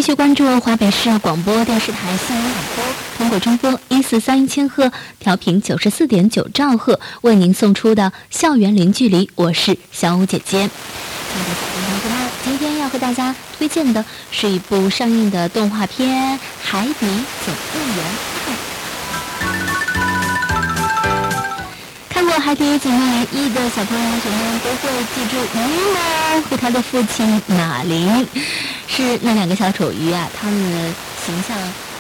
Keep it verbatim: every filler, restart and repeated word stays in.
继续关注华北市广播电视台新闻广播，通过中波一四三一千赫调频九十四点九兆赫为您送出的校园零距离，我是小五姐姐。亲爱的小朋友们，今天要和大家推荐的是一部上映的动画片《海底总动员二》。看过《海底总动员一》的小朋友们都会记住鱼呢和他的父亲马林，是那两个小丑鱼啊，他们的形象